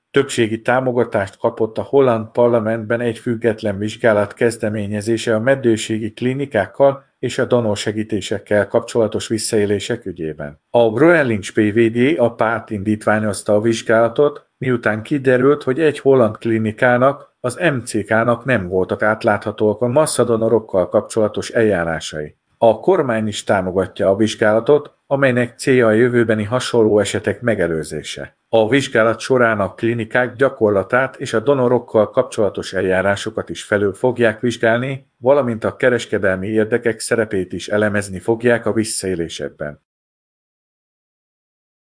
Többségi támogatást kapott a holland parlamentben egy független vizsgálat kezdeményezése a meddőségi klinikákkal és a donorsegítésekkel kapcsolatos visszaélések ügyében. A Groenlinks PVD a párt indítványozta a vizsgálatot, miután kiderült, hogy egy holland klinikának, az MCK-nak nem voltak átláthatóak a masszadonorokkal kapcsolatos eljárásai. A kormány is támogatja a vizsgálatot, amelynek célja a jövőbeni hasonló esetek megelőzése. A vizsgálat során a klinikák gyakorlatát és a donorokkal kapcsolatos eljárásokat is felül fogják vizsgálni, valamint a kereskedelmi érdekek szerepét is elemezni fogják a visszaélésekben.